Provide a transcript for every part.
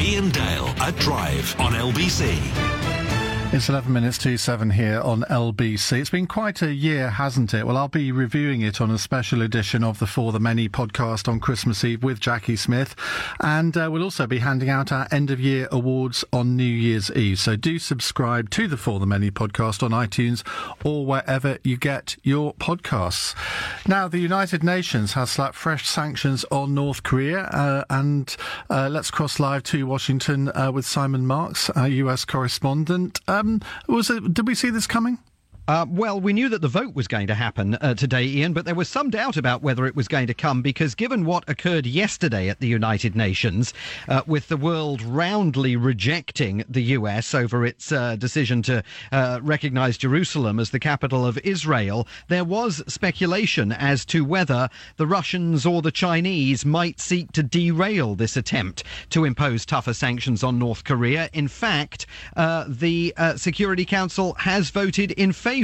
Ian Dale at Drive on LBC. It's 11 minutes to 7 here on LBC. It's been quite a year, hasn't it? Well, I'll be reviewing it on a special edition of the For the Many podcast on Christmas Eve with Jackie Smith. And we'll also be handing out our end-of-year awards on New Year's Eve. So do subscribe to the For the Many podcast on iTunes or wherever you get your podcasts. Now, the United Nations has slapped fresh sanctions on North Korea. And let's cross live to Washington with Simon Marks, our US correspondent. Did we see this coming? Well, we knew that the vote was going to happen today, Ian, but there was some doubt about whether it was going to come because given what occurred yesterday at the United Nations, with the world roundly rejecting the US over its decision to recognise Jerusalem as the capital of Israel, there was speculation as to whether the Russians or the Chinese might seek to derail this attempt to impose tougher sanctions on North Korea. In fact, the Security Council has voted in favour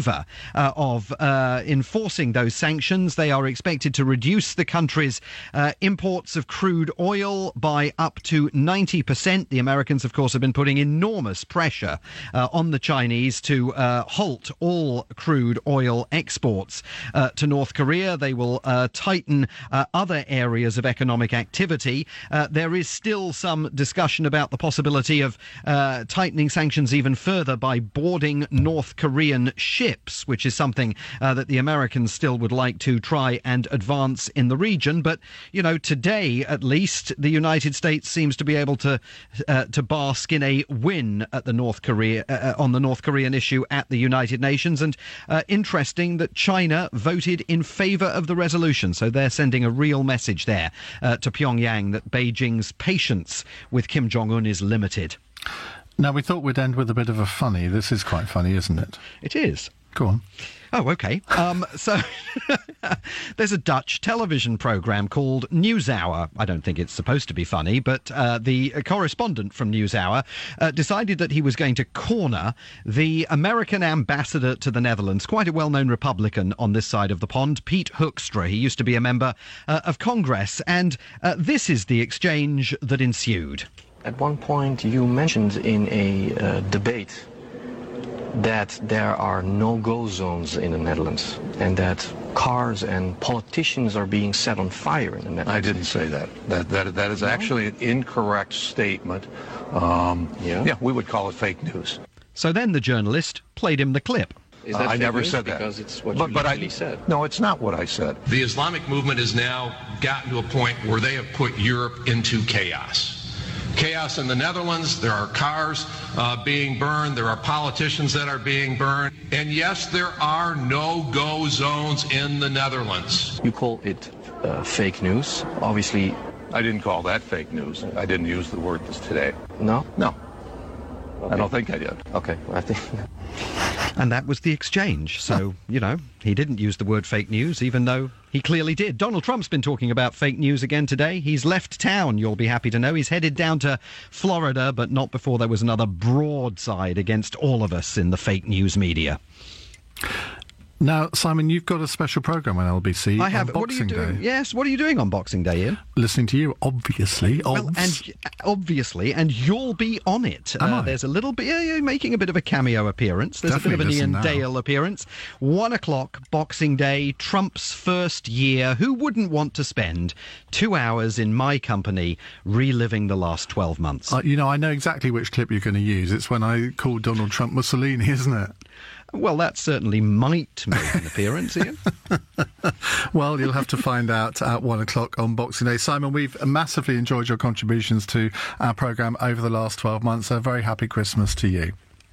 of enforcing those sanctions. They are expected to reduce the country's imports of crude oil by up to 90%. The Americans, of course, have been putting enormous pressure on the Chinese to halt all crude oil exports to North Korea. They will tighten other areas of economic activity. There is still some discussion about the possibility of tightening sanctions even further by boarding North Korean ships, which is something that the Americans still would like to try and advance in the region. But, you know, today, at least, the United States seems to be able to bask in a win at the North Korea on the North Korean issue at the United Nations. And interesting that China voted in favour of the resolution. So they're sending a real message there to Pyongyang that Beijing's patience with Kim Jong-un is limited. Now, we thought we'd end with a bit of a funny. This is quite funny, isn't it? It is. Go on. Oh, OK. So there's a Dutch television programme called NewsHour. I don't think it's supposed to be funny, but the correspondent from NewsHour decided that he was going to corner the American ambassador to the Netherlands, quite a well-known Republican on this side of the pond, Pete Hoekstra. He used to be a member of Congress. And this is the exchange that ensued. At one point, you mentioned in a debate that there are no-go zones in the Netherlands and that cars and politicians are being set on fire in the Netherlands. I didn't say that. That is actually an incorrect statement. Yeah, we would call it fake news. So then the journalist played him the clip. Is that I never news? said that. Because it's what you usually said. No, it's not what I said. The Islamic movement has now gotten to a point where they have put Europe into chaos. Chaos in the Netherlands. There are cars being burned. There are politicians that are being burned. And yes, there are no-go zones in the Netherlands. You call it fake news. Obviously, I didn't call that fake news. I didn't use the word this today. no? No. Okay. I don't think I did. Okay, I think... And that was the exchange. So, you know, he didn't use the word fake news, even though he clearly did. Donald Trump's been talking about fake news again today. He's left town, you'll be happy to know. He's headed down to Florida, but not before there was another broadside against all of us in the fake news media. Now, Simon, you've got a special programme on LBC. I have. On Boxing What are you doing? Day. Yes, what are you doing on Boxing Day, Ian? Listening to you, obviously. Well, and obviously, and you'll be on it. Am I? There's a little bit, you're making a bit of a cameo appearance. There's Definitely a bit of an listen Ian now. Dale appearance. 1 o'clock, Boxing Day, Trump's first year. Who wouldn't want to spend 2 hours in my company reliving the last 12 months? You know, I know exactly which clip you're going to use. It's when I called Donald Trump Mussolini, isn't it? Well, that certainly might make an appearance, Ian. Well, you'll have to find out at 1 o'clock on Boxing Day. Simon, we've massively enjoyed your contributions to our programme over the last 12 months. A very happy Christmas to you.